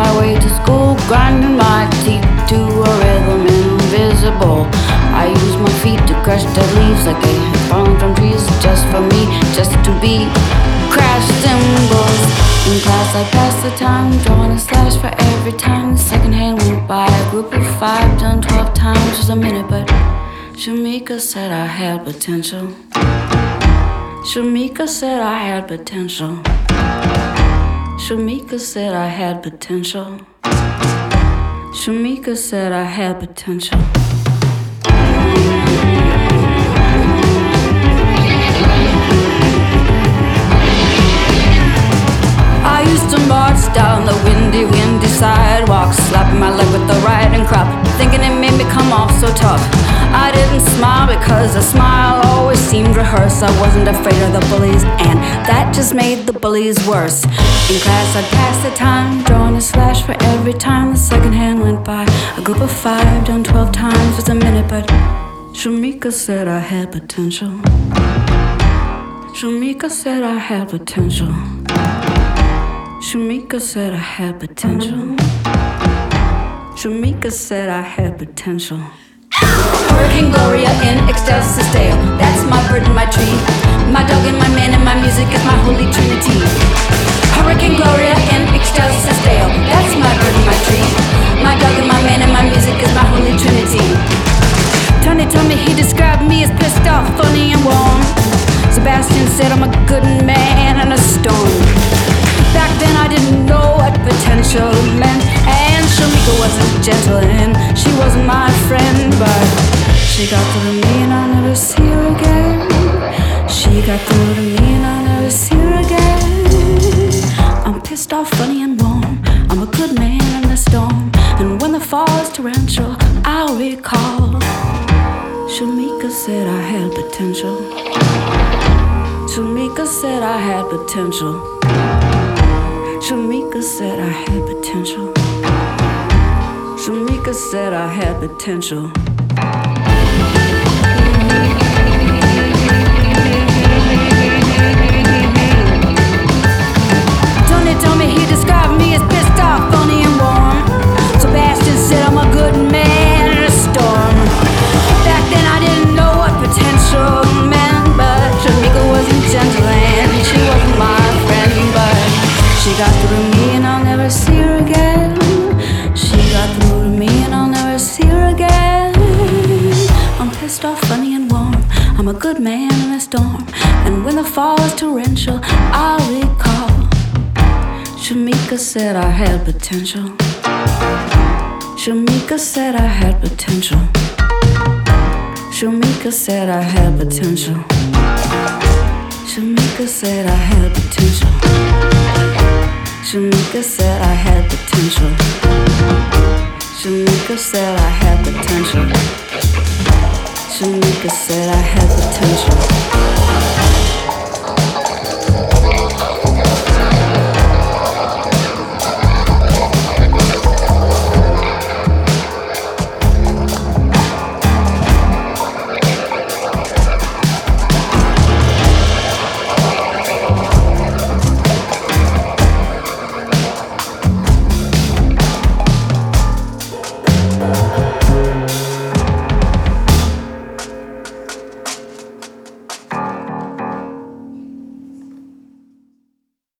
my way to school, grinding my teeth to a rhythm invisible. I use my feet to crush dead leaves like they had fallen from trees, just for me, just to be crash cymbals. In class I passed the time, drawing a slash for every time the second hand went by. A group of 5 done 12 times was a minute, but Shamika said I had potential. Shamika said I had potential. Shamika said I had potential. Shamika said I had potential. I used to march down the windy sidewalk, slapping my leg with the riding crop, thinking it made me come off so tough. I didn't smile because a smile always seemed rehearsed. I wasn't afraid of the bullies, and that just made the bullies worse. In class I'd pass the time, drawing a slash for every time the second hand went by. A group of 5 done 12 times was a minute, but Shamika said I had potential. Shamika said I had potential. Shamika said I had potential. Shamika said I had potential. Hurricane Gloria in ecstasis dale. That's my bird and my tree. My dog and my man and my music is my holy trinity. Hurricane Gloria in ecstasis dale. That's my bird and my tree. My dog and my man and my music is my holy trinity. Tony told me he described me as pissed off, funny and warm. Sebastian said I'm a good man in a storm. Back then I didn't know what potential meant, and Shamika wasn't gentle and she wasn't my friend, but she got through to me and I'll never see her again. She got through to me and I'll never see her again. I'm pissed off, funny and warm. I'm a good man in the storm, and when the fall is torrential, I'll recall Shamika said I had potential. Shamika said I had potential. Shamika said I had potential. Shamika said I had potential. Tony told me he described me as pissed off, funny and warm. Sebastian said I'm a good man in a storm. Back then I didn't know what potential meant, but Shamika wasn't gentle and she wasn't my friend, but she got through to me and I'll never see her again. She got through to me and I'll never see her again. I'm pissed off, funny and warm. I'm a good man in a storm, and when the fall is torrential, I'll recall Shamika said I had potential. Shamika said I had potential. Shamika said I had potential. Shamika said I had potential. Shamika said I had potential. Shamika said I had potential. Shamika said I had potential.